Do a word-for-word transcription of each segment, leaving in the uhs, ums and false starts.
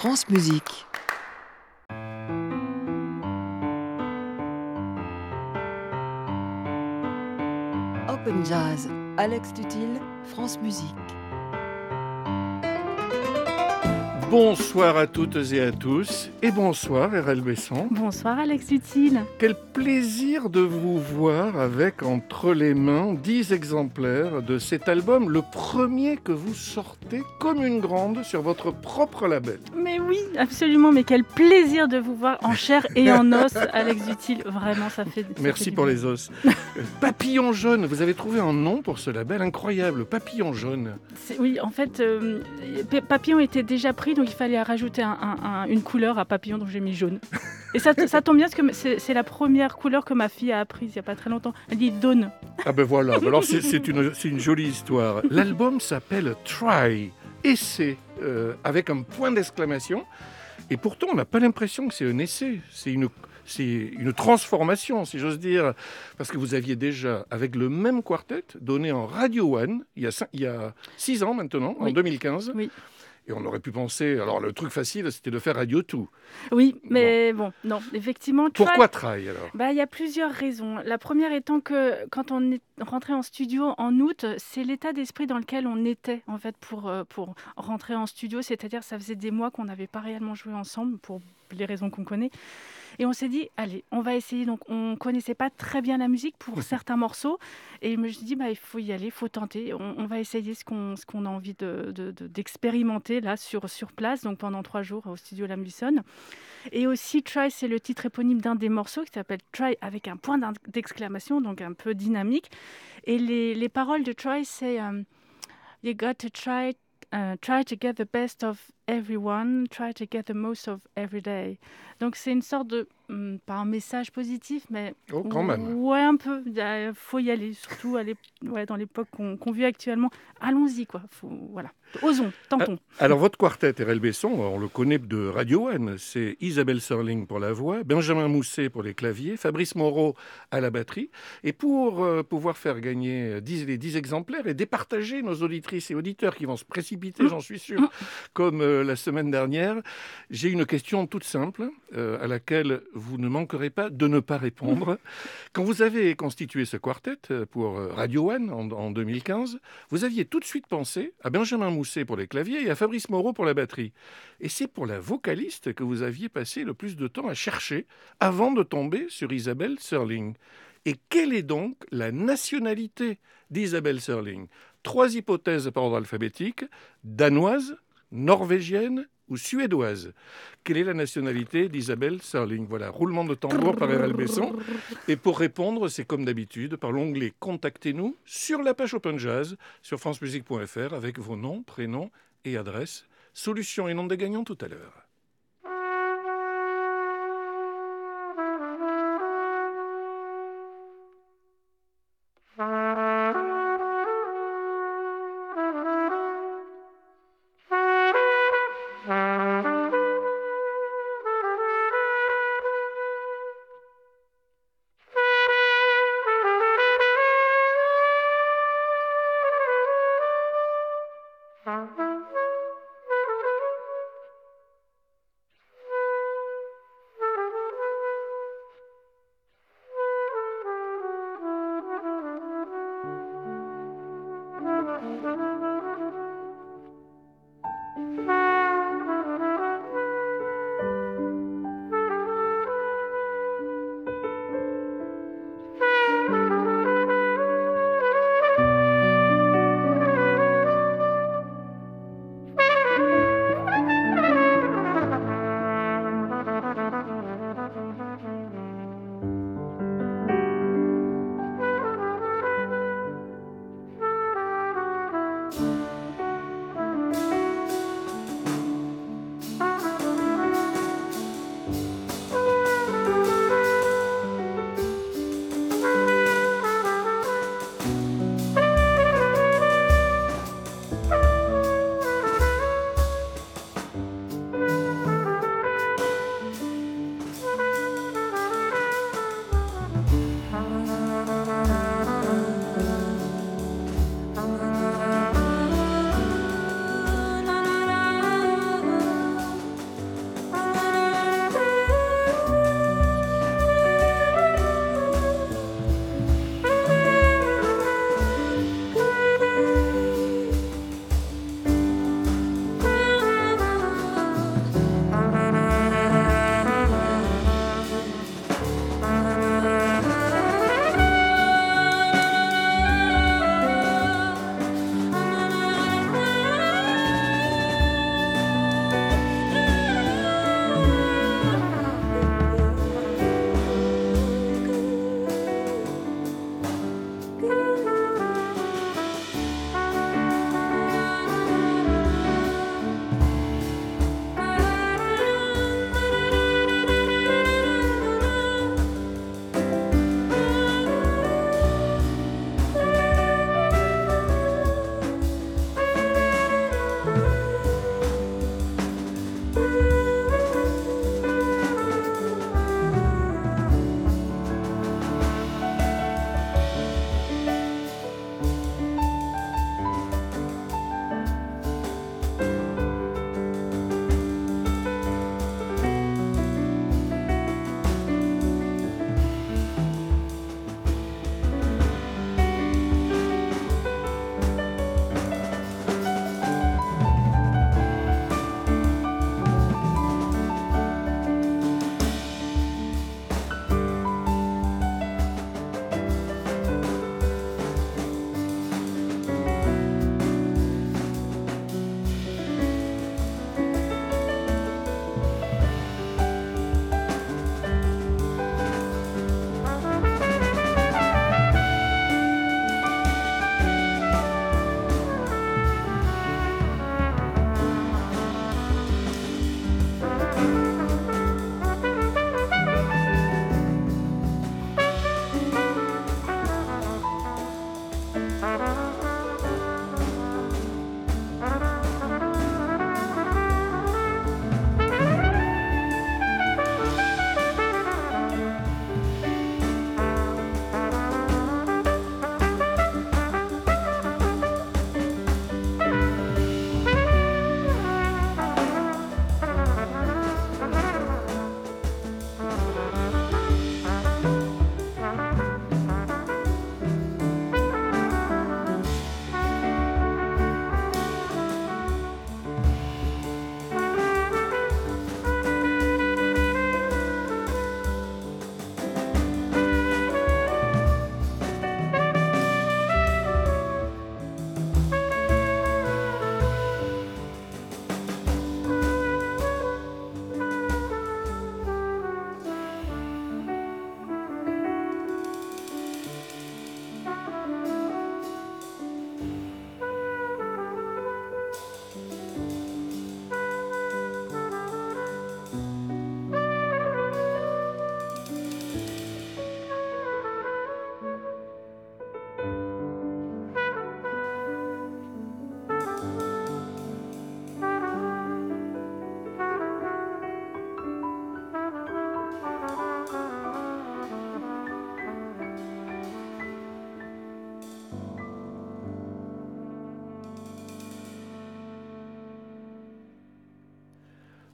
France Musique. Open Jazz, Alex Dutil, France Musique. Bonsoir à toutes et à tous, et bonsoir R L Besson. Bonsoir Alex Dutil. Quel plaisir de vous voir avec entre les mains dix exemplaires de cet album, le premier que vous sortez comme une grande sur votre propre label. Mais oui, absolument, mais quel plaisir de vous voir en chair et en os, Alex Dutil. Vraiment, ça fait... Ça Merci fait du pour bien. les os. Papillon jaune, vous avez trouvé un nom pour ce label incroyable, Papillon jaune. C'est- Oui, en fait, euh, P- Papillon était déjà pris, donc il fallait rajouter un- un- un- une couleur à Papillon, donc j'ai mis jaune. Et ça, ça tombe bien, parce que c'est, c'est la première couleur que ma fille a apprise il n'y a pas très longtemps. Elle dit Dawn. Ah ben voilà, alors c'est, c'est, une, c'est une jolie histoire. L'album s'appelle Try, essai, euh, avec un point d'exclamation. Et pourtant, on n'a pas l'impression que c'est un essai, c'est une, c'est une transformation, si j'ose dire. Parce que vous aviez déjà, avec le même quartet, donné en Radio One, il y a, cinq, il y a six ans maintenant, en Oui. deux mille quinze. Oui. Et on aurait pu penser, alors le truc facile, c'était de faire Radio deux. Oui, mais bon, non, effectivement. Try- Pourquoi Try alors? Bah, il y a plusieurs raisons. La première étant que quand on est rentré en studio en août, c'est l'état d'esprit dans lequel on était en fait pour, euh, pour rentrer en studio. C'est-à-dire ça faisait des mois qu'on n'avait pas réellement joué ensemble pour les raisons qu'on connaît. Et on s'est dit, allez, on va essayer. Donc on connaissait pas très bien la musique pour certains morceaux. Et je me suis dit, bah, il faut y aller, il faut tenter. On, on va essayer ce qu'on, ce qu'on a envie de, de- de- d'expérimenter là sur, sur place, donc pendant trois jours au studio La Mussonne. Et aussi, Try, c'est le titre éponyme d'un des morceaux qui s'appelle Try avec un point d'in- d'exclamation, donc un peu dynamique. Et les, les paroles de Try, c'est um, You got to try, uh, try to get the best of everyone, try to get the most of every day. Donc c'est une sorte de, hum, pas un message positif, mais Oh, quand même. ouais, un peu. Il faut y aller, surtout à l'ép- ouais, dans l'époque qu'on, qu'on vit actuellement. Allons-y, quoi. Faut, voilà. Osons, tentons. Alors, votre quartet, R L Besson, on le connaît de Radio One. C'est Isabelle Serling pour la voix, Benjamin Mousset pour les claviers, Fabrice Moreau à la batterie. Et pour euh, pouvoir faire gagner dix, les dix exemplaires et départager nos auditrices et auditeurs qui vont se précipiter, j'en suis sûr, comme euh, la semaine dernière, j'ai une question toute simple euh, à laquelle vous ne manquerez pas de ne pas répondre. Quand vous avez constitué ce quartet euh, pour euh, Radio One en, en deux mille quinze, vous aviez tout de suite pensé à Benjamin Mousset pour les claviers et à Fabrice Moreau pour la batterie. Et c'est pour la vocaliste que vous aviez passé le plus de temps à chercher avant de tomber sur Isabelle Serling. Et quelle est donc la nationalité d'Isabelle Serling? Trois hypothèses par ordre alphabétique: danoise, norvégienne ou suédoise. Quelle est la nationalité d'Isabelle Serling? Voilà, roulement de tambour par R L Besson. Et pour répondre, c'est comme d'habitude, par l'onglet « Contactez-nous » sur la page Open Jazz sur francemusique point f r avec vos noms, prénoms et adresses. Solution et nom des gagnants tout à l'heure.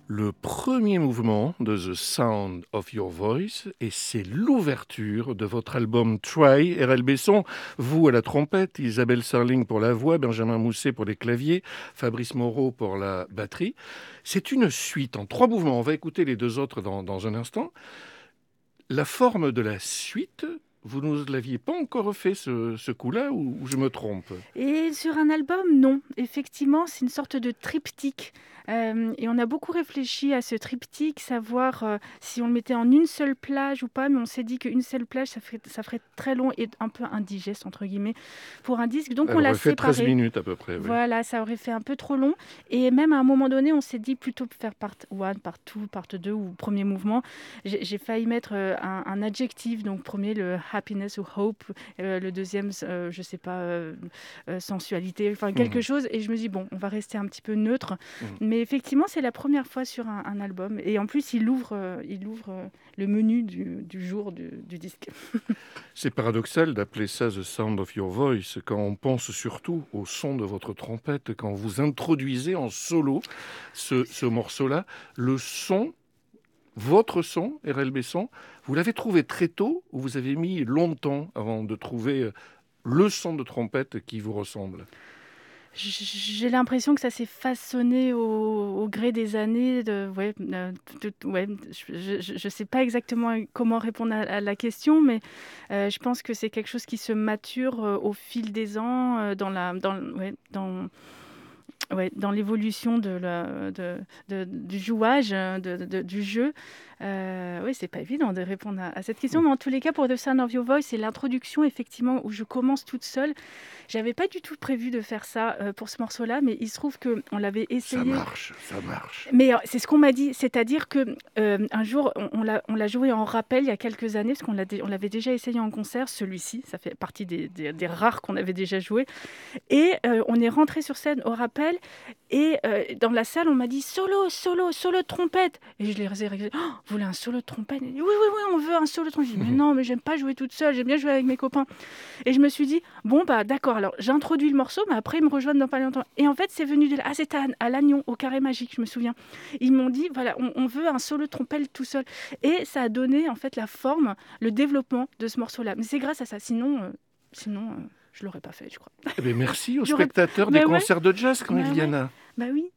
le premier mouvement de The Sound of Your Voice et c'est l'ouverture de votre album Try. R L Besson, vous à la trompette, Isabelle Serling pour la voix, Benjamin Mousset pour les claviers, Fabrice Moreau pour la batterie. C'est une suite en trois mouvements. On va écouter les deux autres dans, dans un instant. La forme de la suite, vous ne l'aviez pas encore fait ce, ce coup-là ou, ou je me trompe? Et sur un album, non. Effectivement, c'est une sorte de triptyque. Euh, et on a beaucoup réfléchi à ce triptyque, savoir euh, si on le mettait en une seule plage ou pas, mais on s'est dit qu'une seule plage, ça ferait, ça ferait très long et un peu indigeste, entre guillemets, pour un disque. Donc Elle on l'a aurait fait séparé. treize minutes à peu près. Oui. Voilà, ça aurait fait un peu trop long. Et même à un moment donné, on s'est dit plutôt faire part un, part deux, part deux ou premier mouvement. J'ai, j'ai failli mettre euh, un, un adjectif. Donc premier, le happiness ou hope. Euh, le deuxième, euh, je sais pas, euh, euh, sensualité. Enfin, quelque mmh. chose. Et je me dis, bon, on va rester un petit peu neutre. Mmh. Mais effectivement, c'est la première fois sur un, un album. Et en plus, il ouvre, euh, il ouvre euh, le menu du, du jour du, du disque. C'est paradoxal d'appeler ça The Sound of Your Voice quand on pense surtout au son de votre trompette, quand vous introduisez en solo ce, ce morceau-là. Le son, votre son, R L Besson, vous l'avez trouvé très tôt ou vous avez mis longtemps avant de trouver le son de trompette qui vous ressemble ? J'ai l'impression que ça s'est façonné au, au gré des années. De, ouais, de, de, ouais, je ne sais pas exactement comment répondre à, à la question, mais euh, je pense que c'est quelque chose qui se mature euh, au fil des ans euh, dans, la, dans, ouais, dans, ouais, dans l'évolution de la, de, de, du jouage, de, de, du jeu. Euh, oui, c'est pas évident de répondre à, à cette question, mais en tous les cas, pour The Sound of Your Voice, c'est l'introduction, effectivement, où je commence toute seule. J'avais pas du tout prévu de faire ça euh, pour ce morceau-là, mais il se trouve qu'on l'avait essayé. Ça marche, ça marche. Mais euh, c'est ce qu'on m'a dit, c'est-à-dire que euh, un jour, on, on, l'a, on l'a joué en rappel il y a quelques années, parce qu'on l'a, on l'avait déjà essayé en concert, celui-ci, ça fait partie des, des, des rares qu'on avait déjà joué. Et euh, on est rentré sur scène au rappel, et euh, dans la salle, on m'a dit solo, solo, solo de trompette. Et je les ai oh, vous voulez un solo de trompette? Oui, oui, oui, on veut un solo de trompette. Je dis, mais non, mais j'aime pas jouer toute seule, j'aime bien jouer avec mes copains. Et je me suis dit, bon, bah d'accord, alors j'introduis le morceau, mais après ils me rejoignent dans pas longtemps. Et en fait, c'est venu de là. Ah, c'était à, à Lannion, au Carré Magique, je me souviens. Ils m'ont dit, voilà, on, on veut un solo de trompette tout seul. Et ça a donné en fait la forme, le développement de ce morceau-là. Mais c'est grâce à ça, sinon, euh, sinon euh, je l'aurais pas fait, je crois. Eh bien, merci aux J'aurais... spectateurs bah des ouais. concerts de jazz quand bah il y en ouais. a. Bah oui.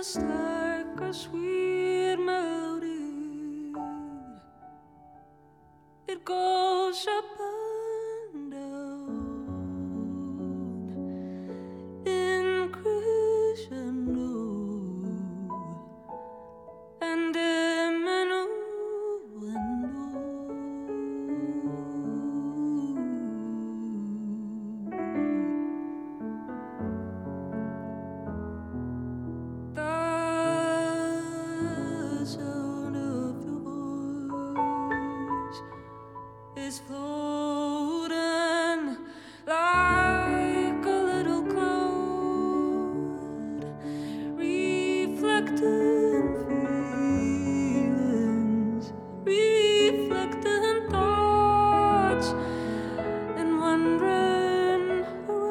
just like a sweet melody. It goes up and down in crescendo and diminuendo. The sound of your voice is floating like a little cloud, reflecting feelings, reflecting thoughts, and wandering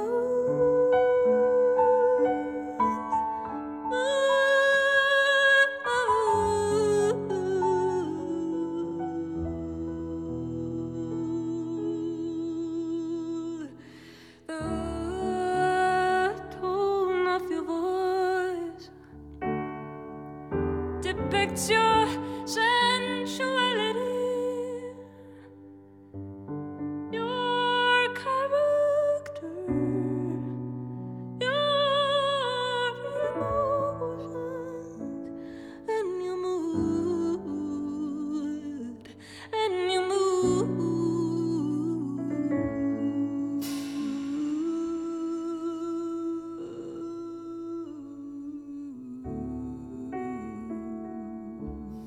around. The tone of your voice depicts your sensuality, your character, your emotions, and your mood, and your mood.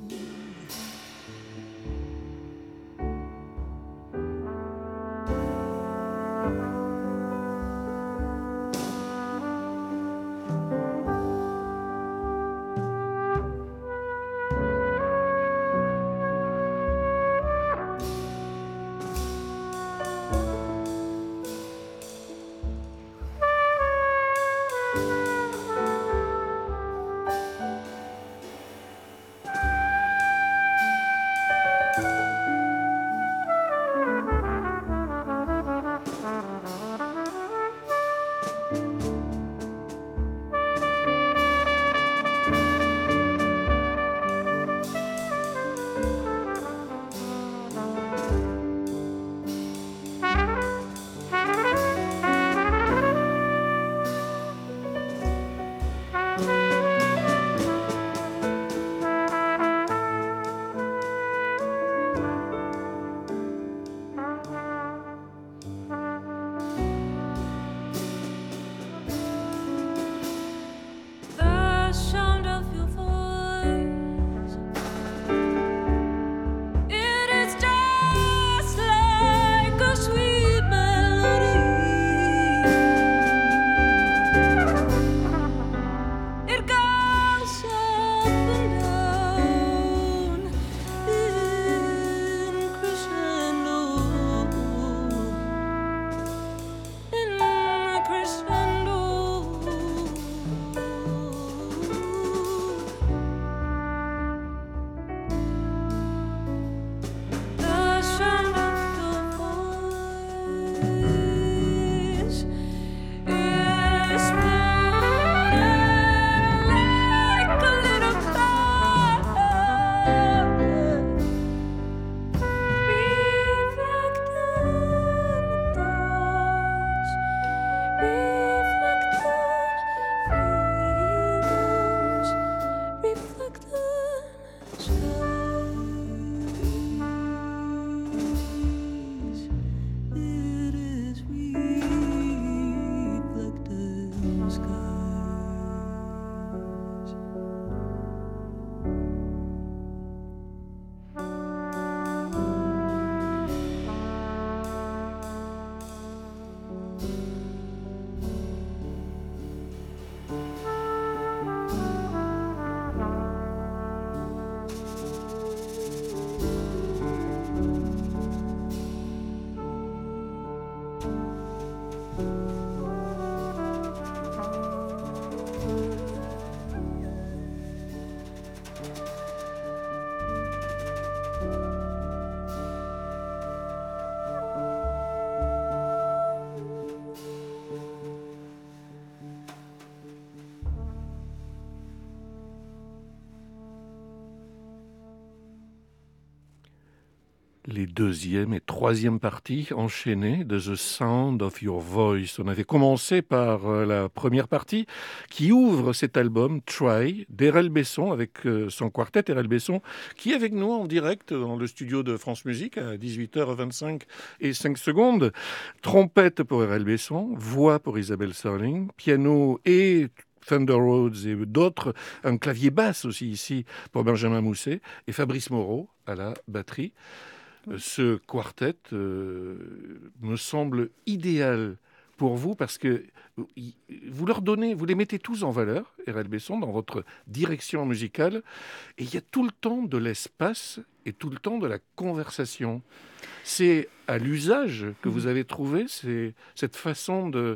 les deuxième et troisième parties enchaînées de The Sound of Your Voice. On avait commencé par euh, la première partie qui ouvre cet album Try d'Erel Besson avec euh, son quartet Erel Besson qui est avec nous en direct dans le studio de France Musique à dix-huit heures vingt-cinq et cinq secondes. Trompette pour Erel Besson, voix pour Isabelle Serling, piano et Thunder Roads et d'autres, un clavier basse aussi ici pour Benjamin Mousset et Fabrice Moreau à la batterie. Ce quartet euh, me semble idéal pour vous parce que vous leur donnez, vous les mettez tous en valeur, Erel Besson, dans votre direction musicale, et il y a tout le temps de l'espace et tout le temps de la conversation. C'est à l'usage que vous avez trouvé c'est, cette façon de,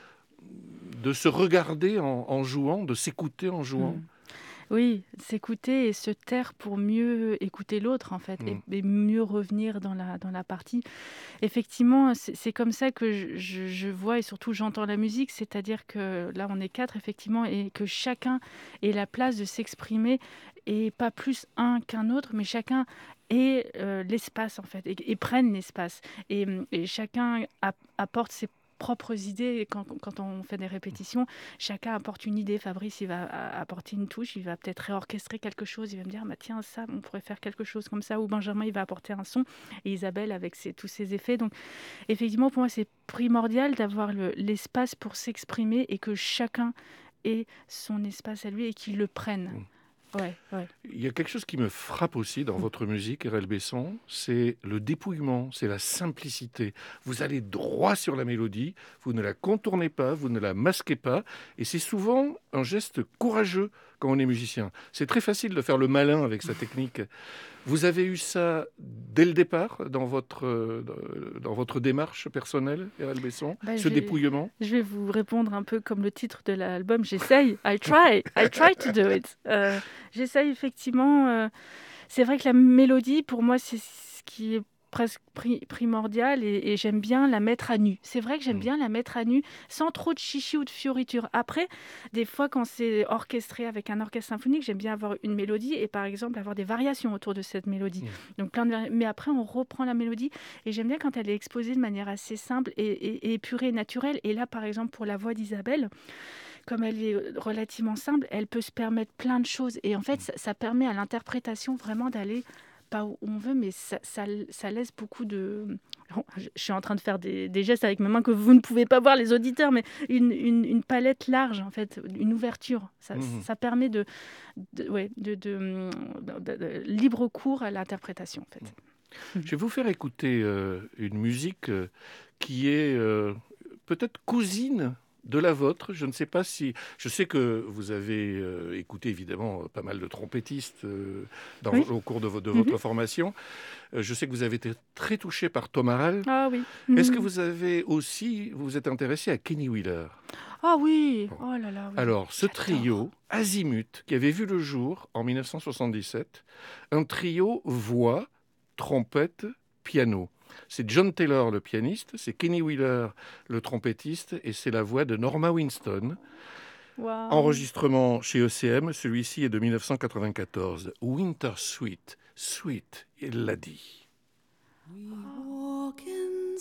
de se regarder en, en jouant, de s'écouter en jouant. Mmh. Oui, s'écouter et se taire pour mieux écouter l'autre, en fait, Mmh. et, et mieux revenir dans la, dans la partie. Effectivement, c'est, c'est comme ça que je, je- je vois et surtout j'entends la musique, c'est-à-dire que là, on est quatre, effectivement, et que chacun ait la place de s'exprimer, et pas plus un qu'un autre, mais chacun ait euh, l'espace, en fait, et, et prenne l'espace. Et, et chacun ap- apporte ses propres idées. Et Quand, quand on fait des répétitions, chacun apporte une idée. Fabrice, il va a- apporter une touche, il va peut-être réorchestrer quelque chose, il va me dire, bah, tiens, ça, on pourrait faire quelque chose comme ça. Ou Benjamin, il va apporter un son, et Isabelle avec ses- tous ses effets. Donc, effectivement, pour moi, c'est primordial d'avoir le- l'espace pour s'exprimer et que chacun ait son espace à lui et qu'il le prenne. Ouais, ouais. Il y a quelque chose qui me frappe aussi dans votre musique, Erel Besson, c'est le dépouillement, c'est la simplicité. Vous allez droit sur la mélodie, vous ne la contournez pas, vous ne la masquez pas, et c'est souvent un geste courageux quand on est musicien. C'est très facile de faire le malin avec sa technique. Vous avez eu ça dès le départ dans votre, euh, dans votre démarche personnelle, Erel Besson, Bah, ce je vais- dépouillement? Je vais vous répondre un peu comme le titre de l'album. J'essaye. I try. I try to do it. Euh, j'essaye effectivement. euh, c'est vrai que la mélodie, pour moi, c'est ce qui est presque pri- primordial et, et j'aime bien la mettre à nu. C'est vrai que j'aime Mm. bien la mettre à nu sans trop de chichi ou de fioritures. Après, des fois, quand c'est orchestré avec un orchestre symphonique, j'aime bien avoir une mélodie et par exemple avoir des variations autour de cette mélodie. Mm. Donc plein de vari- Mais après, on reprend la mélodie et j'aime bien quand elle est exposée de manière assez simple et, et, et épurée et naturelle. Et là, par exemple, pour la voix d'Isabelle, comme elle est euh, relativement simple, elle peut se permettre plein de choses. Et en fait, ça, ça permet à l'interprétation vraiment d'aller pas où on veut, mais ça, ça, ça laisse beaucoup de... Bon, je je suis en train de faire des, des gestes avec mes mains que vous ne pouvez pas voir, les auditeurs, mais une, une, une palette large, en fait, une ouverture. Ça, Mhm. ça permet de, de, ouais, de, de, de- de- de libre cours à l'interprétation, en fait. Je vais vous faire écouter euh, une musique euh, qui est euh, peut-être cousine de la vôtre. Je ne sais pas si... Je sais que vous avez euh, écouté évidemment pas mal de trompettistes euh, dans- Oui. au cours de, vo- de Mhm. votre formation. Euh, je sais que vous avez été très touché par Tom Harrell. Ah oui. Est-ce que Mhm. vous avez aussi... Vous vous êtes intéressé à Kenny Wheeler? Ah oui. Bon. Oh là là. Oui. Alors, ce J'adore. trio, Azimut, qui avait vu le jour en mille neuf cent soixante-dix-sept, un trio voix, trompette, piano. C'est John Taylor le pianiste, c'est Kenny Wheeler le trompettiste et c'est la voix de Norma Winston. Waouh. Enregistrement chez E C M, celui-ci est de mille neuf cent quatre-vingt-quatorze. Winter Sweet, Sweet, il l'a dit. We walk in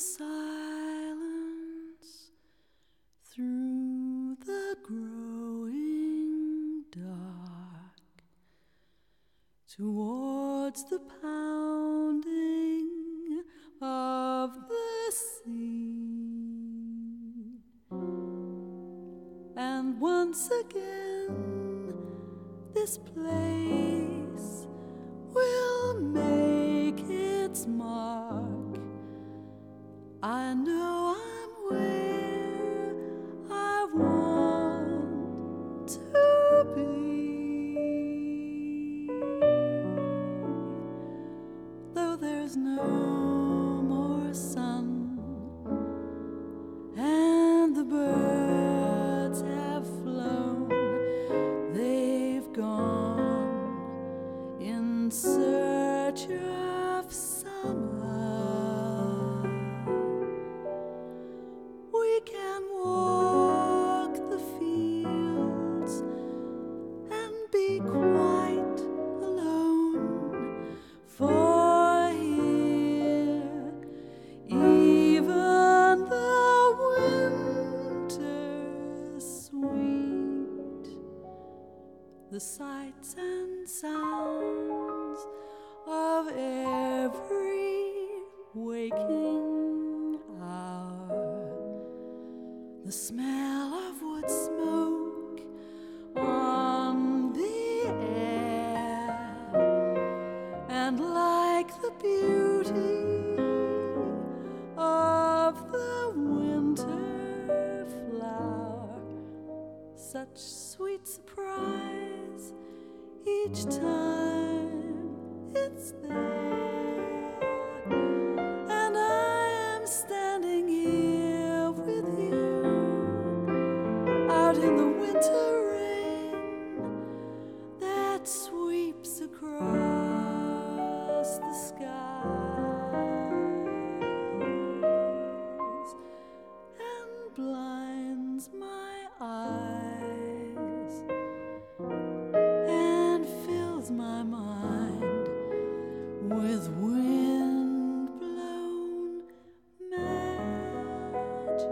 silence through the growing dark towards the pounding of the sea. And once again, this place will make its mark. I know I'm where I want to be. Though there's no more sun and the birds have flown, they've gone the sights and sounds of every waking hour, the smell of wood smoke on the air, and like the beauty of the winter flower, such sweet surprise each time it's there. And I am standing here with you out in the winter rain that sweeps across the skies and blinds my eyes and fills my mind with wind-blown magic.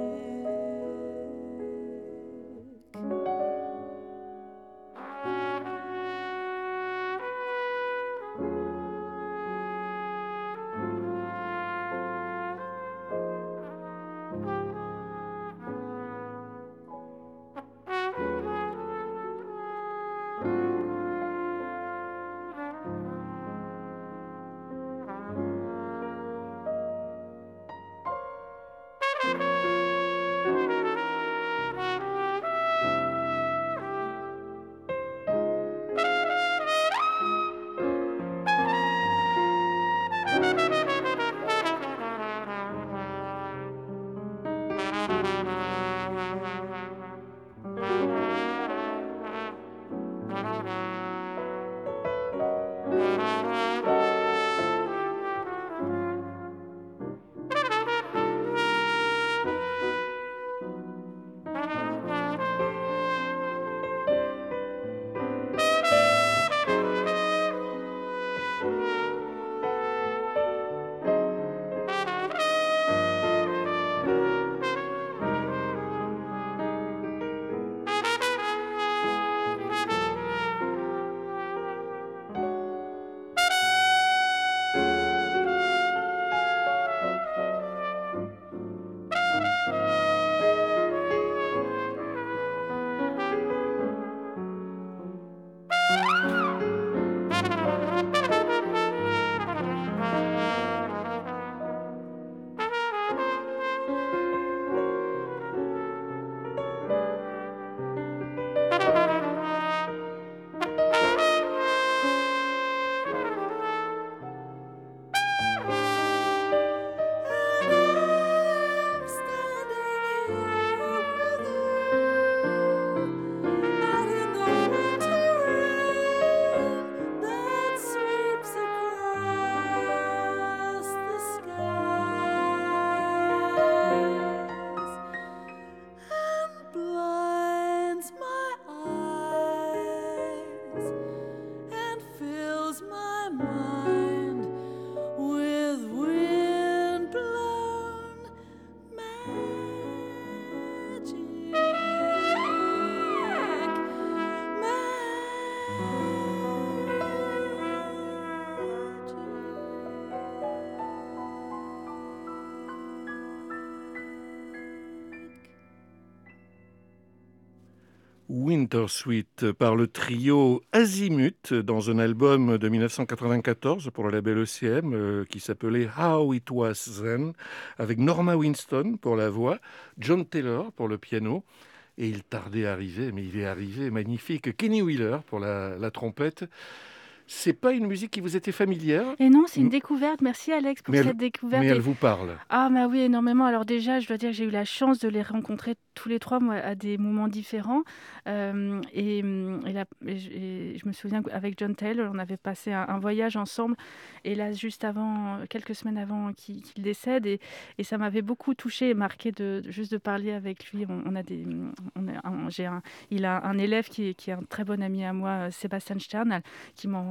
Winter Suite par le trio Azimut dans un album de mille neuf cent quatre-vingt-quatorze pour le label E C M euh, qui s'appelait How It Was Then, avec Norma Winston pour la voix, John Taylor pour le piano, et il tardait à arriver, mais il est arrivé, magnifique, Kenny Wheeler pour la, la trompette. C'est pas une musique qui vous était familière? Et non, c'est une découverte. Merci Alex pour mais cette elle, découverte. Mais et... elle vous parle? Ah bah oui, énormément. Alors déjà, je dois dire que j'ai eu la chance de les rencontrer tous les trois moi, à des moments différents. Euh, et, et, la, et, je, et je me souviens qu'avec John Taylor, on avait passé un, un voyage ensemble. Et là, juste avant, quelques semaines avant qu'il, qu'il décède, et, et ça m'avait beaucoup touchée et marqué de, de juste de parler avec lui. On, on a des, on a, on, j'ai un, il a un élève qui est, qui est un très bon ami à moi, Sébastien Stern, qui m'en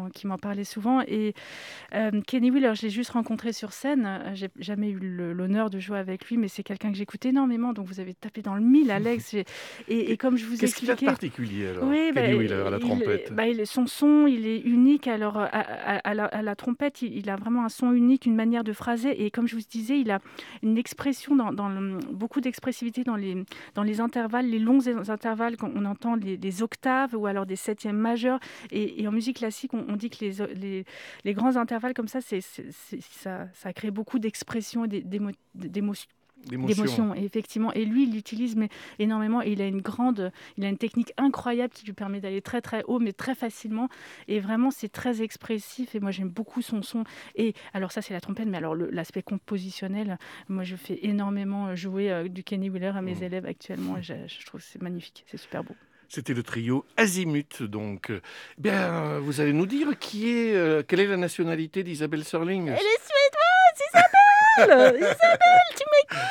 m'en, qui m'en parlait souvent. Et euh, Kenny Wheeler, je l'ai juste rencontré sur scène. Euh, J'ai jamais eu le- l'honneur de jouer avec lui, mais c'est quelqu'un que j'écoute énormément. Donc vous avez tapé dans le mille, Alex. J'ai- Et, et comme je vous Qu'est-ce qu'il a de expliquais, particulier alors, oui, bah, Kenny Wheeler à la il- trompette? bah, il- son son, il est unique. Alors, à, à- à la, à la trompette, il, il a vraiment un son unique, une manière de phraser. Et comme je vous disais, il a une expression, dans, dans le- beaucoup d'expressivité dans les, dans les intervalles, les longs intervalles, quand on entend les, les octaves ou alors des septièmes majeurs. Et, et en musique classique, on, on dit que les, les, les grands intervalles comme ça, c'est, c'est- c'est- ça, ça crée beaucoup d'expressions et d'é- d'émo- d'émotions. D'émotion. D'émotion, et effectivement. Et lui, il l'utilise mais énormément. Et il a une grande, il a une technique incroyable qui lui permet d'aller très très haut, mais très facilement. Et vraiment, c'est très expressif. Et moi, j'aime beaucoup son son. Et alors ça, c'est la trompette, mais alors le- l'aspect compositionnel, moi, je fais énormément jouer euh, du Kenny Wheeler à mes Mmh. élèves actuellement. Et je, je trouve que c'est magnifique, c'est super beau. C'était le trio Azimut, donc. Euh, Bien, vous allez nous dire qui est, euh, quelle est la nationalité d'Isabelle Serling? Elle est suédoise, Isabelle. Isabelle, tu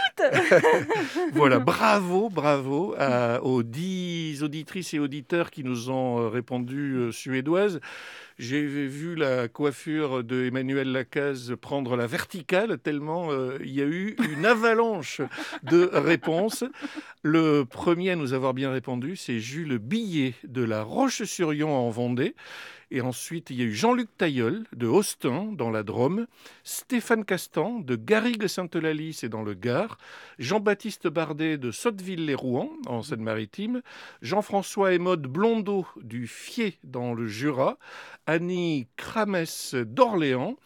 m'écoutes. Voilà, bravo, bravo à- aux dix auditrices et auditeurs qui nous ont euh, répondu euh, suédoises. J'ai vu la coiffure de Emmanuel Lacaze prendre la verticale tellement euh, il y a eu une avalanche de réponses. Le premier à nous avoir bien répondu, c'est Jules Billet de La Roche-sur-Yon en Vendée. Et ensuite, il y a eu Jean-Luc Tailleul de Austin, dans la Drôme, Stéphane Castan de Garrigues-Sainte-Eulalie, c'est dans le Gard, Jean-Baptiste Bardet de Sotteville-les-Rouen, en Seine-Maritime, Jean-François et Maude Blondeau du Fier, dans le Jura, Annie Cramès d'Orléans,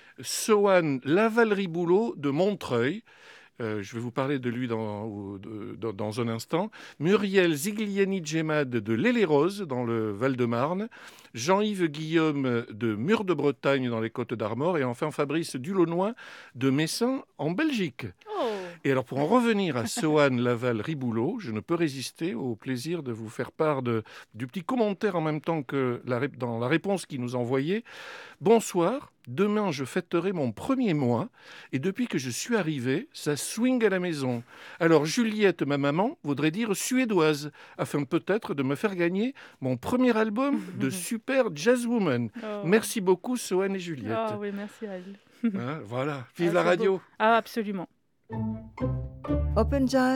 Sohan Lavalry-Boulot de Montreuil. Euh, je vais vous parler de lui dans, ou de- dans, dans un instant. Muriel Zigliani-Djemad de l'Île-et-Rose, dans le Val-de-Marne. Jean-Yves Guillaume de Mur de Bretagne, dans les Côtes-d'Armor. Et enfin Fabrice Dulaunois de Messin, en Belgique. Oh. Et alors, pour en revenir à Sohan Laval-Riboulot, je ne peux résister au plaisir de vous faire part de, du petit commentaire en même temps que la, ré- dans la réponse qu'il nous envoyait. Bonsoir, demain je fêterai mon premier mois et depuis que je suis arrivé, ça swing à la maison. Alors Juliette, ma maman, voudrait dire suédoise, afin peut-être de me faire gagner mon premier album de super jazzwoman. Oh. Merci beaucoup Sohan et Juliette. Ah oui, merci à elle. Hein, voilà, vive Ah, la c'est radio. beau. Ah, absolument. Open Jazz.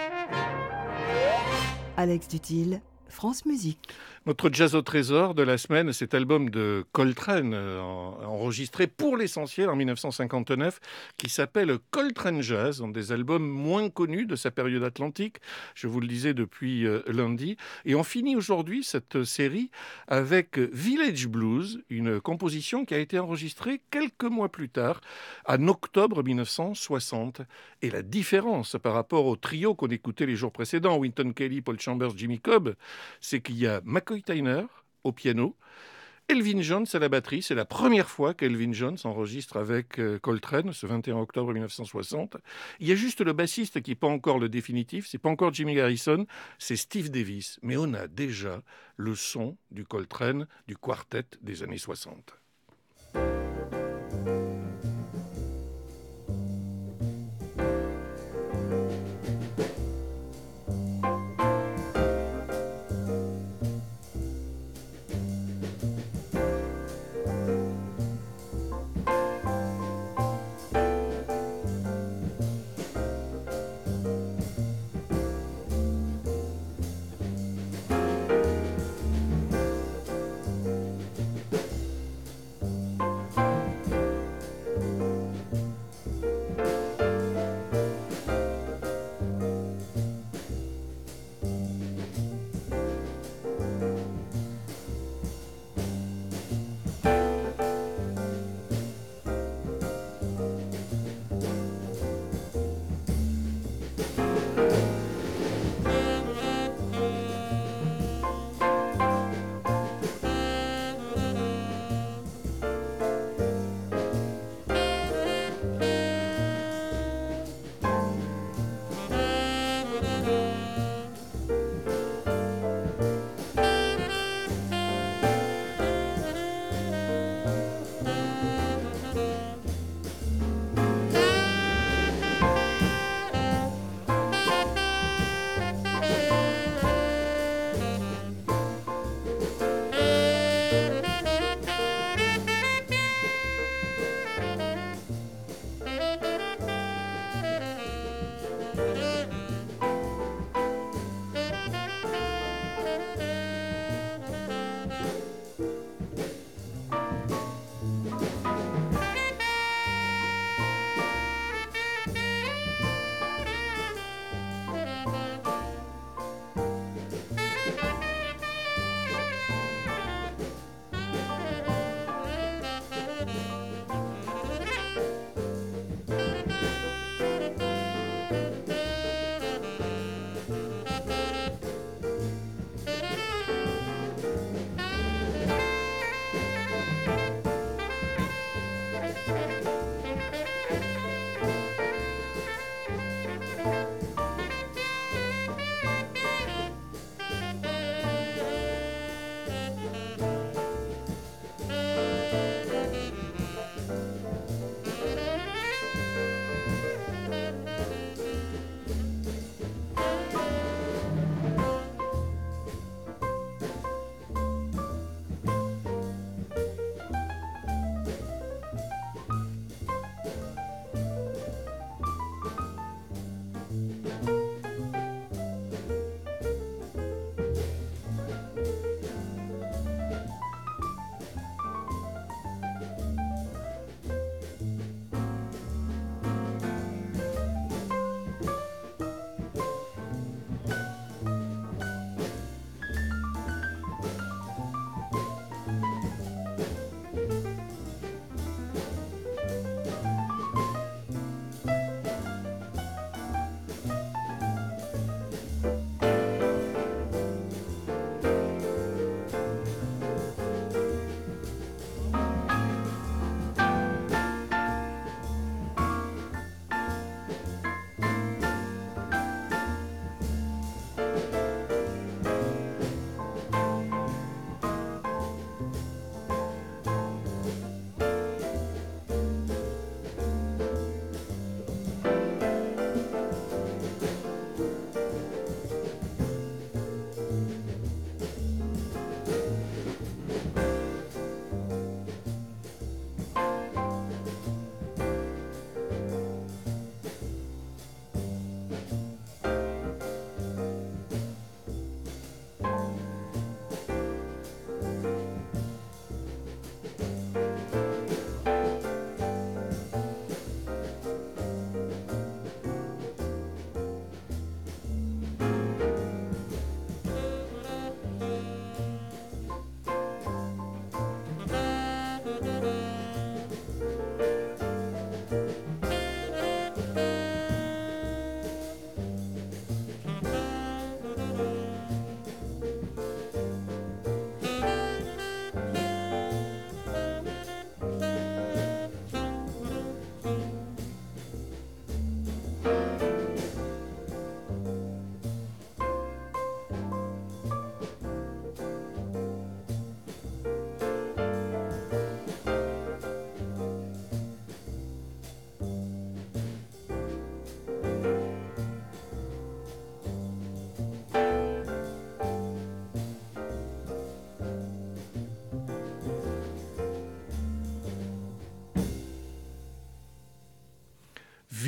Alex Dutil, France Musique. Notre jazz au trésor de la semaine, cet album de Coltrane, euh, en- enregistré pour l'essentiel en mille neuf cent cinquante-neuf, qui s'appelle Coltrane Jazz, un des albums moins connus de sa période atlantique, je vous le disais depuis euh, lundi. Et on finit aujourd'hui cette série avec Village Blues, une composition qui a été enregistrée quelques mois plus tard, en octobre mille neuf cent soixante. Et la différence par rapport au trio qu'on écoutait les jours précédents, Wynton Kelly, Paul Chambers, Jimmy Cobb, c'est qu'il y a McCoy Tyner au piano, Elvin Jones à la batterie. C'est la première fois qu'Elvin Jones enregistre avec euh, Coltrane, ce vingt et un octobre mille neuf cent soixante. Il y a juste le bassiste qui n'est pas encore le définitif, c'est pas encore Jimmy Garrison, c'est Steve Davis. Mais on a déjà le son du Coltrane, du quartet des années soixante.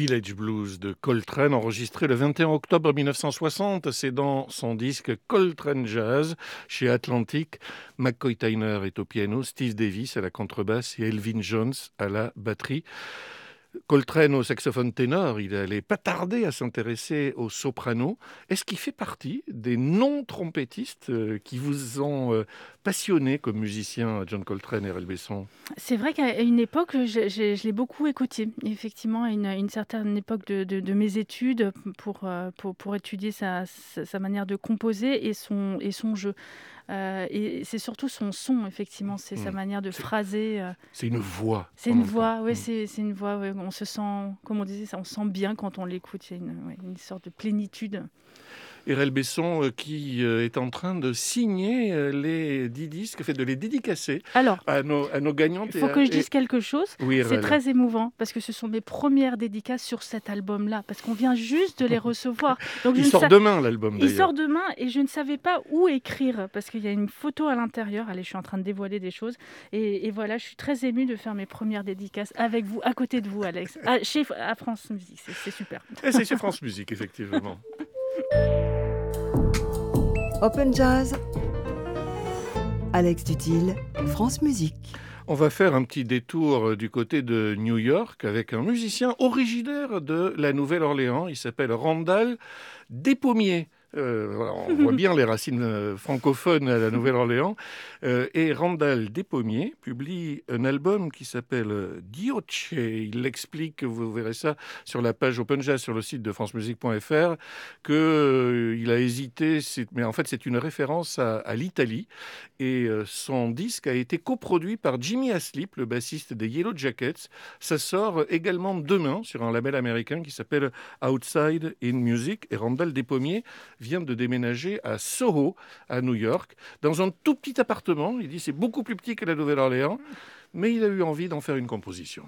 Village Blues de Coltrane, enregistré le vingt et un octobre mille neuf cent soixante. C'est dans son disque Coltrane Jazz chez Atlantic. McCoy Tyner est au piano, Steve Davis à la contrebasse et Elvin Jones à la batterie. Coltrane au saxophone ténor, il n'allait pas tarder à s'intéresser au soprano. Est-ce qu'il fait partie des non-trompettistes euh, qui vous ont euh, passionné comme musicien, John Coltrane et R L Besson? C'est vrai qu'à une époque, je, je- je l'ai beaucoup écouté. Effectivement, à une, à une certaine époque de, de- de mes études, pour, euh, pour, pour étudier sa, sa- sa manière de composer et son, et son jeu. Euh, et c'est surtout son son, effectivement, c'est sa Mm. manière de C'est- phraser. euh, C'est une voix. C'est qu'on une entend. voix, oui, Mm. c'est c'est une voix. Ouais, on se sent, comme on disait, ça, on se sent bien quand on l'écoute. Il y a une, ouais, une sorte de plénitude. R L Besson euh, qui euh, est en train de signer euh, les dix disques, fait de les dédicacer Alors, à nos, à nos gagnantes. il faut et à- que je et- dise quelque chose. Oui, C'est R L. très émouvant parce que ce sont mes premières dédicaces sur cet album-là, parce qu'on vient juste de les recevoir. Donc je Il ne sort sa- demain, l'album, Il d'ailleurs. sort demain et je ne savais pas où écrire parce qu'il y a une photo à l'intérieur. Allez, je suis en train de dévoiler des choses. Et, et voilà, je suis très émue de faire mes premières dédicaces avec vous, à côté de vous, Alex, à, chez, à France Musique. C'est c'est super. Et c'est chez France Musique, effectivement. Open Jazz. Alex Dutil, France Musique. On va faire un petit détour euh, du côté de New York avec un musicien originaire de la Nouvelle-Orléans. Il s'appelle Randall Despommiers. Euh, voilà, on voit bien les racines euh, francophones à la Nouvelle-Orléans. Euh, et Randall Despommiers publie un album qui s'appelle euh, Dioche. Il l'explique, vous verrez ça sur la page Open Jazz sur le site de francemusique point f r, qu'il euh, a hésité, c'est- mais en fait c'est une référence à, à l'Italie. Et euh, son disque a été coproduit par Jimmy Haslip, le bassiste des Yellow Jackets. Ça sort également demain sur un label américain qui s'appelle Outside in Music. Et Randall Despommiers vient de déménager à Soho, à New York, dans un tout petit appartement. Il dit c'est beaucoup plus petit que la Nouvelle-Orléans, mais il a eu envie d'en faire une composition.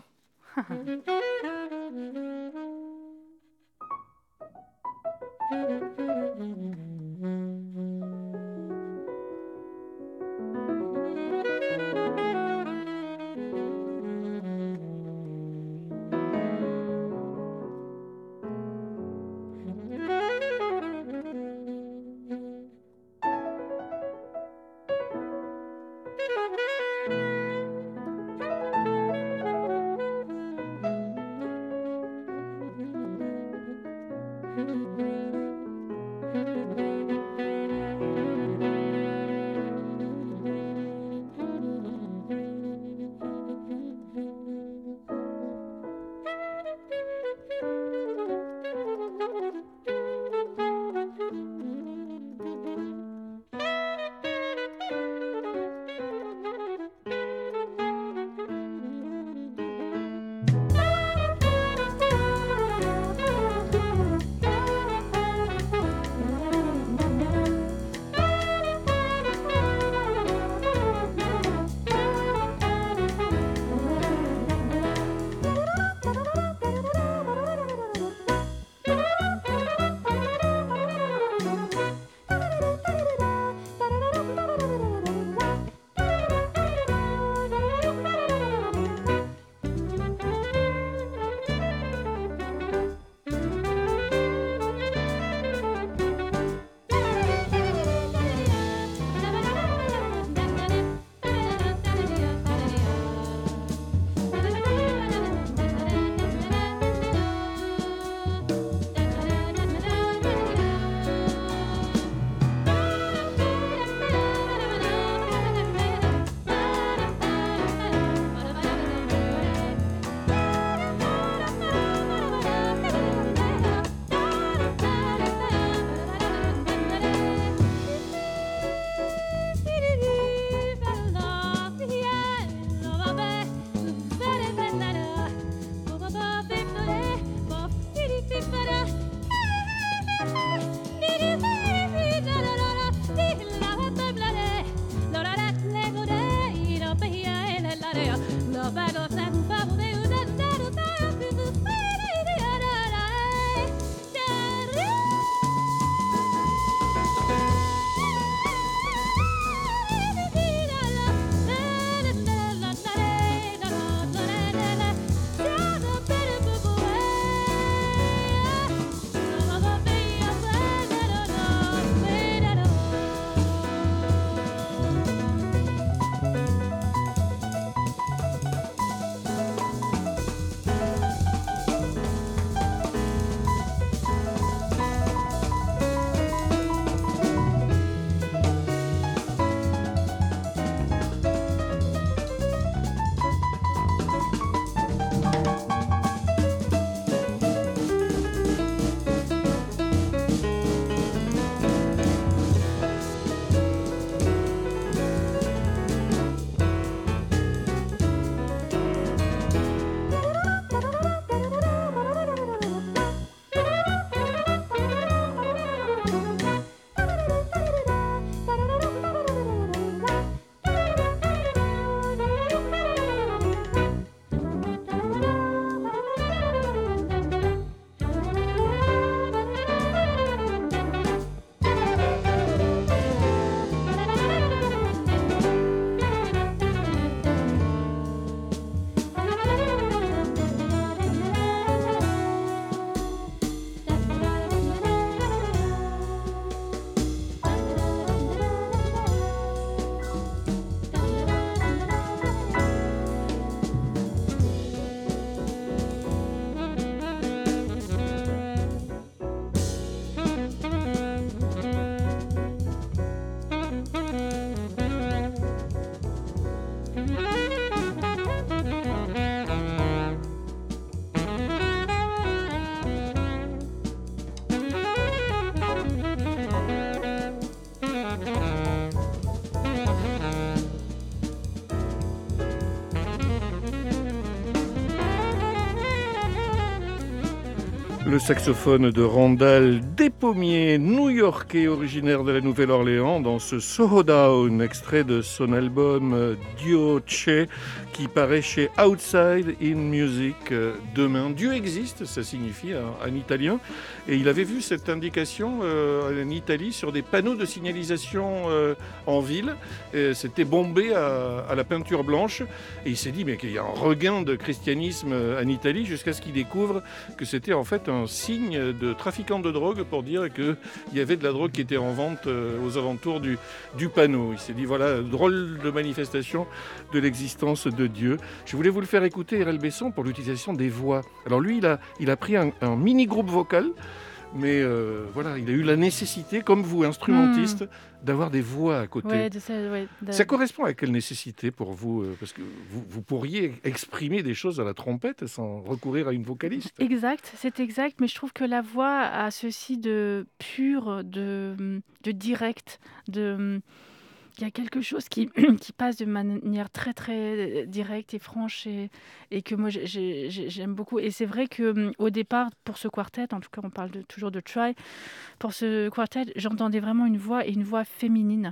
Le saxophone de Randall Despommiers, new-yorkais originaire de la Nouvelle-Orléans, dans ce Soho Down, extrait de son album Dio C'è, qui paraît chez Outside in Music demain. Dieu existe, ça signifie en, en italien. Et il avait vu cette indication euh, en Italie sur des panneaux de signalisation euh, en ville. Et c'était bombé à, à la peinture blanche. Et il s'est dit mais qu'il y a un regain de christianisme en Italie, jusqu'à ce qu'il découvre que c'était en fait un signe de trafiquant de drogue pour dire qu'il y avait de la drogue qui était en vente euh, aux alentours du, du panneau. Il s'est dit voilà, drôle de manifestation de l'existence de Dieu. Je voulais vous le faire écouter, R L Besson, pour l'utilisation des voix. Alors lui, il a, il a pris un, un mini-groupe vocal, mais euh, voilà, il a eu la nécessité, comme vous, instrumentiste, mmh. d'avoir des voix à côté. Ouais, de ça, ouais, de... ça correspond à quelle nécessité pour vous? Parce que vous, vous pourriez exprimer des choses à la trompette sans recourir à une vocaliste. Exact, c'est exact, mais je trouve que la voix a ceci de pur, de, de direct, de... Il y a quelque chose qui, qui passe de manière très très directe et franche et, et que moi j'ai, j'ai, j'aime beaucoup. Et c'est vrai qu'au départ, pour ce quartet, en tout cas on parle de, toujours de Try, pour ce quartet, j'entendais vraiment une voix et une voix féminine.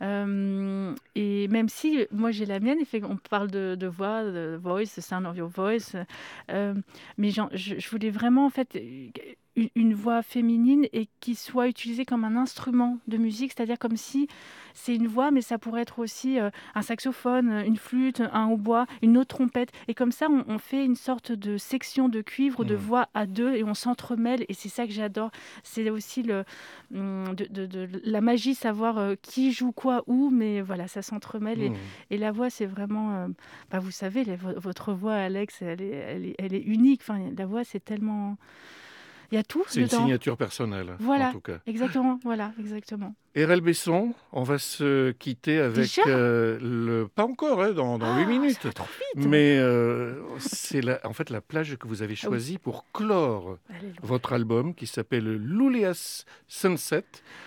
Euh, et même si moi j'ai la mienne, on parle de, de voix, de voice, the sound of your voice, euh, mais je, je voulais vraiment en fait... Une, une voix féminine et qui soit utilisée comme un instrument de musique, c'est-à-dire comme si c'est une voix, mais ça pourrait être aussi euh, un saxophone, une flûte, un hautbois, une autre trompette. Et comme ça, on, on fait une sorte de section de cuivre ou de voix à deux et on s'entremêle. Et c'est ça que j'adore. C'est aussi le, de, de, de, la magie, savoir euh, qui joue quoi où, mais voilà, ça s'entremêle. Et, mmh. et la voix, c'est vraiment... Euh, bah, vous savez, les, votre voix, Alex, elle est, elle est, elle est unique. Enfin, la voix, c'est tellement... Il y a tout C'est dedans. Une signature personnelle, voilà, en tout cas. Exactement, voilà, exactement. R L Besson, on va se quitter avec euh, le... Pas encore, hein, dans, dans oh, huit minutes. Ça va trop vite. Mais euh, c'est la... en fait la plage que vous avez choisie ah oui. pour clore Alléluia. Votre album qui s'appelle Lulea's Sunset.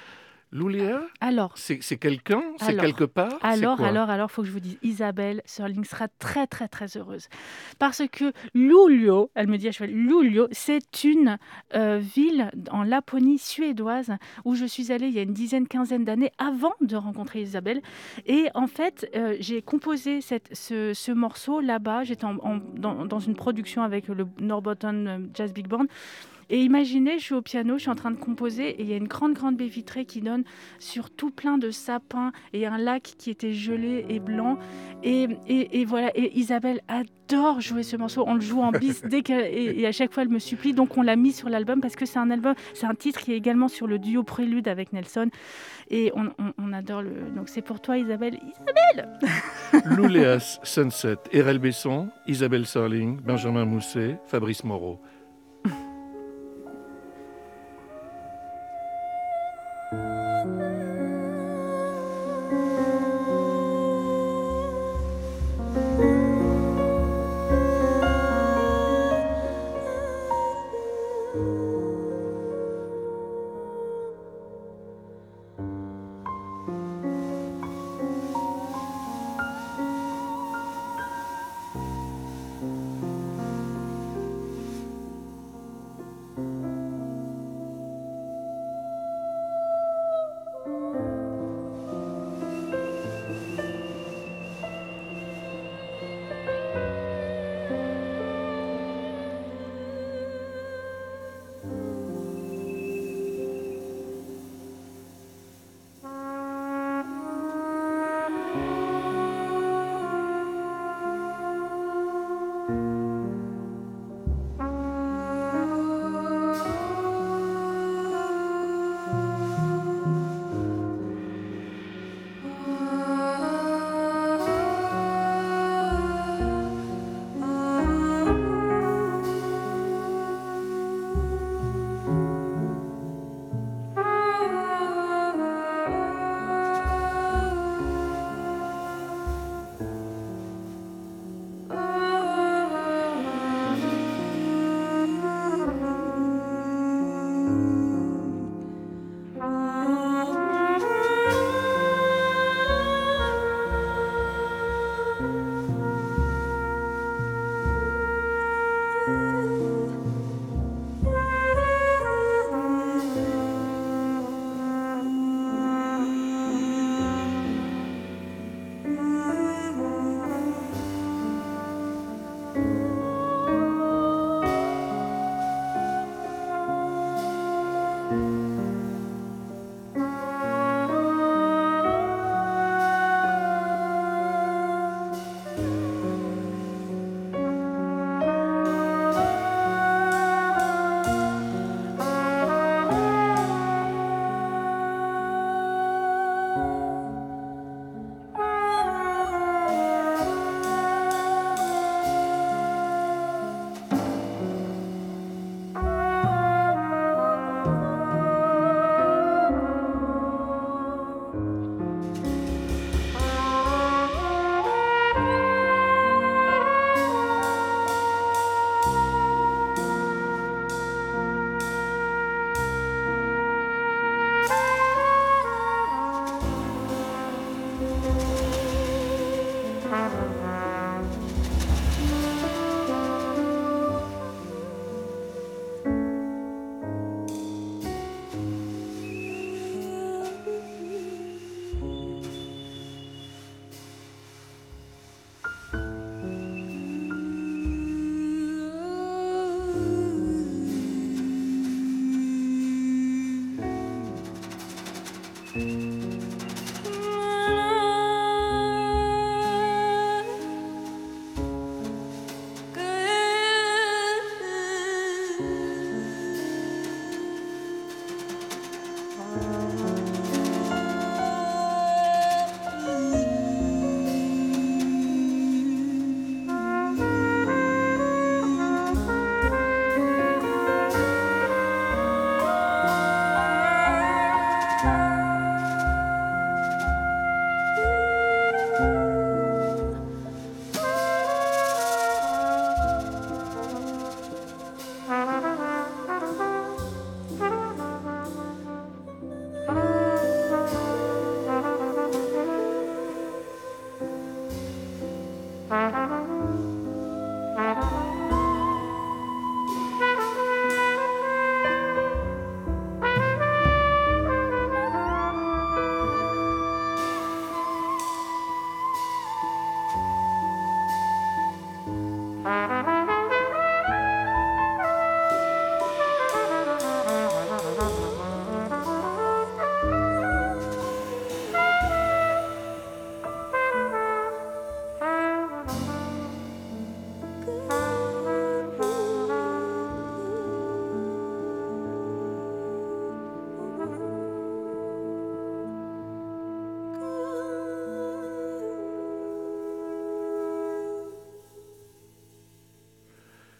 Lulia, alors, c'est, c'est quelqu'un, c'est alors, quelque part. Alors, c'est quoi alors, alors, faut que je vous dise, Isabelle Serling sera très, très, très heureuse parce que Luleå, elle me dit à cheval, Luleå, c'est une euh, ville en Laponie suédoise où je suis allée il y a une dizaine, quinzaine d'années avant de rencontrer Isabelle. Et en fait, euh, j'ai composé cette, ce, ce morceau là-bas. J'étais en, en, dans, dans une production avec le Norrbotten Jazz Big Band. Et imaginez, je suis au piano, je suis en train de composer et il y a une grande, grande baie vitrée qui donne sur tout plein de sapins et un lac qui était gelé et blanc. Et, et, et voilà, et Isabelle adore jouer ce morceau. On le joue en bis dès qu'elle, et, et à chaque fois elle me supplie. Donc on l'a mis sur l'album parce que c'est un album, c'est un titre qui est également sur le duo Prélude avec Nelson. Et on, on, on adore le... Donc c'est pour toi Isabelle. Isabelle Lulea's Sunset, R L Besson, Isabelle Serling, Benjamin Mousset, Fabrice Moreau.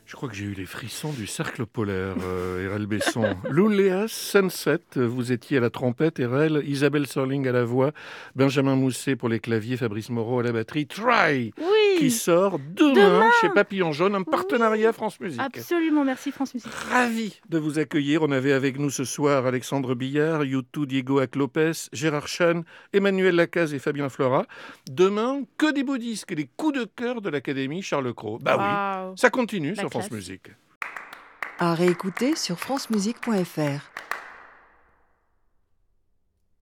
Je crois que j'ai eu les frissons du cercle polaire, euh, Erel Besson. Louléas Sunset, vous étiez à la trompette, Erel, Isabelle Serling à la voix, Benjamin Mousset pour les claviers, Fabrice Moreau à la batterie. Try, Oui. qui sort demain, Demain. chez Papillon Jaune, un partenariat France Musique. Absolument, merci France Musique. Ravi de vous accueillir. On avait avec nous ce soir Alexandre Billard, U deux, Diego Ac-Lopez, Gérard Chan, Emmanuel Lacaze et Fabien Flora. Demain, que des beaux disques et les coups de cœur de l'Académie Charles Cros. Bah Wow. oui, ça continue La sur France classe. Musique. À réécouter sur francemusique point f r.